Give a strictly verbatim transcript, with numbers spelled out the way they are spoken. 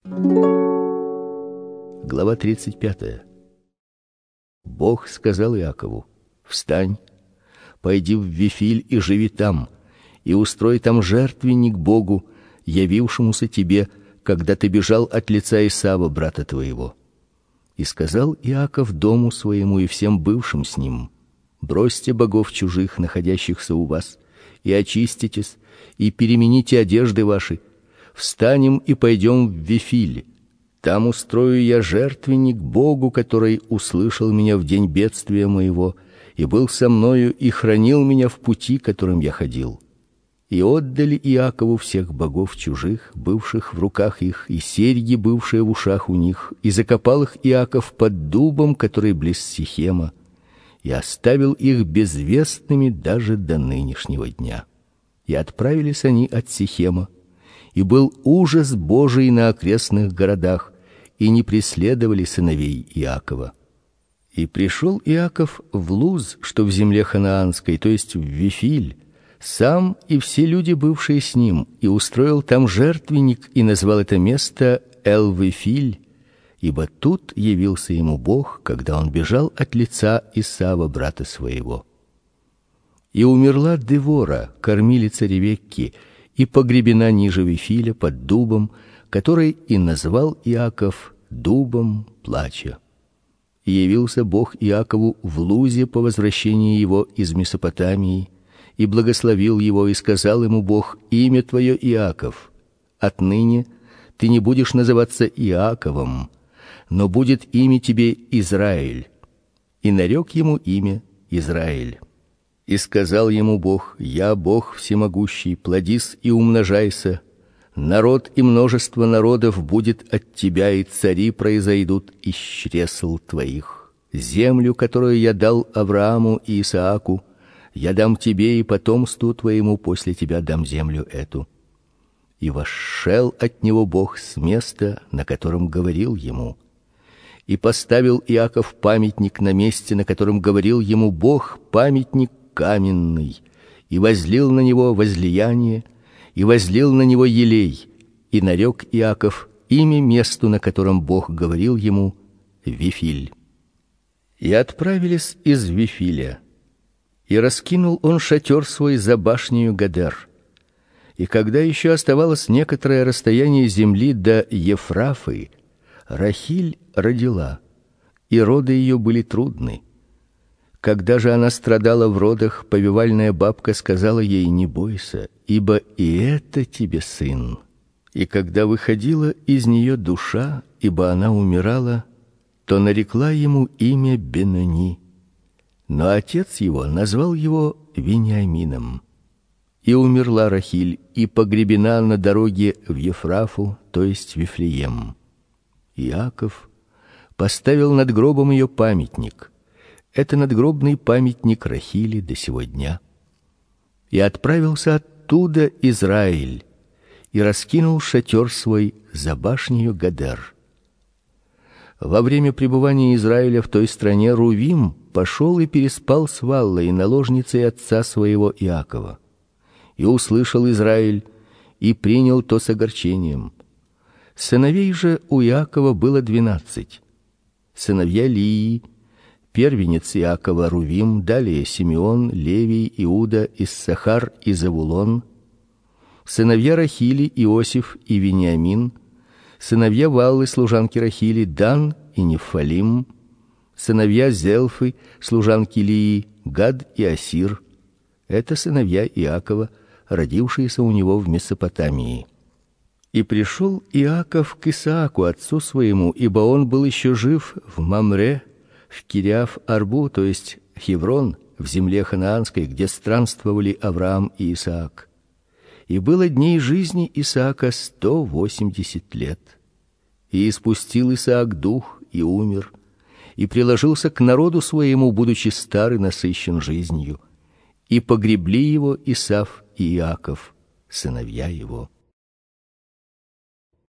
Глава тридцать пятая. Бог сказал Иакову: «Встань, пойди в Вифиль и живи там, и устрой там жертвенник Богу, явившемуся тебе, когда ты бежал от лица Исава, брата твоего». И сказал Иаков дому своему и всем бывшим с ним: «Бросьте богов чужих, находящихся у вас, и очиститесь, и перемените одежды ваши. Встанем и пойдем в Вифиль. Там устрою я жертвенник Богу, который услышал меня в день бедствия моего, и был со мною, и хранил меня в пути, которым я ходил». И отдали Иакову всех богов чужих, бывших в руках их, и серьги, бывшие в ушах у них, и закопал их Иаков под дубом, который близ Сихема, и оставил их безвестными даже до нынешнего дня. И отправились они от Сихема, и был ужас Божий на окрестных городах, и не преследовали сыновей Иакова. И пришел Иаков в Луз, что в земле ханаанской, то есть в Вифиль, сам и все люди, бывшие с ним, и устроил там жертвенник, и назвал это место Эл-Вифиль, ибо тут явился ему Бог, когда он бежал от лица Исава, брата своего. И умерла Девора, кормилица Ревекки, и погребена ниже Вифиля под дубом, который и назвал Иаков дубом плача. И явился Бог Иакову в Лузе по возвращении его из Месопотамии, и благословил его, и сказал ему Бог: «Имя твое Иаков, отныне ты не будешь называться Иаковом, но будет имя тебе Израиль». И нарек ему имя Израиль. И сказал ему Бог: «Я Бог всемогущий, плодись и умножайся. Народ и множество народов будет от тебя, и цари произойдут из чресл твоих. Землю, которую я дал Аврааму и Исааку, я дам тебе и потомству твоему после тебя дам землю эту». И восшел от него Бог с места, на котором говорил ему. И поставил Иаков памятник на месте, на котором говорил ему Бог, памятник каменный, и возлил на него возлияние, и возлил на него елей, и нарек Иаков имя месту, на котором Бог говорил ему, Вифиль. И отправились из Вифиля. И раскинул он шатер свой за башнею Гадер. И когда еще оставалось некоторое расстояние земли до Ефрафы, Рахиль родила, и роды ее были трудны. Когда же она страдала в родах, повивальная бабка сказала ей: «Не бойся, ибо и это тебе сын». И когда выходила из нее душа, ибо она умирала, то нарекла ему имя Бенони. Но отец его назвал его Вениамином. И умерла Рахиль, и погребена на дороге в Ефрафу, то есть Вифлеем. Иаков поставил над гробом ее памятник. Это надгробный памятник Рахили до сего дня. И отправился оттуда Израиль, и раскинул шатер свой за башнею Гадер. Во время пребывания Израиля в той стране Рувим пошел и переспал с Валлой, наложницей отца своего Иакова. И услышал Израиль, и принял то с огорчением. Сыновей же у Иакова было двенадцать. Сыновья Лии: первенец Иакова Рувим, далее Симеон, Левий, Иуда, Иссахар и Завулон. Сыновья Рахили: Иосиф и Вениамин. Сыновья Валлы, служанки Рахили: Дан и Нефалим. Сыновья Зелфы, служанки Лии: Гад и Асир. Это сыновья Иакова, родившиеся у него в Месопотамии. И пришел Иаков к Исааку отцу своему, ибо он был еще жив в Мамре, в Кириаф-Арбу, то есть Хеврон, в земле ханаанской, где странствовали Авраам и Исаак. И было дней жизни Исаака сто восемьдесят лет. И испустил Исаак дух и умер, и приложился к народу своему, будучи стар и насыщен жизнью. И погребли его Исав и Иаков, сыновья его.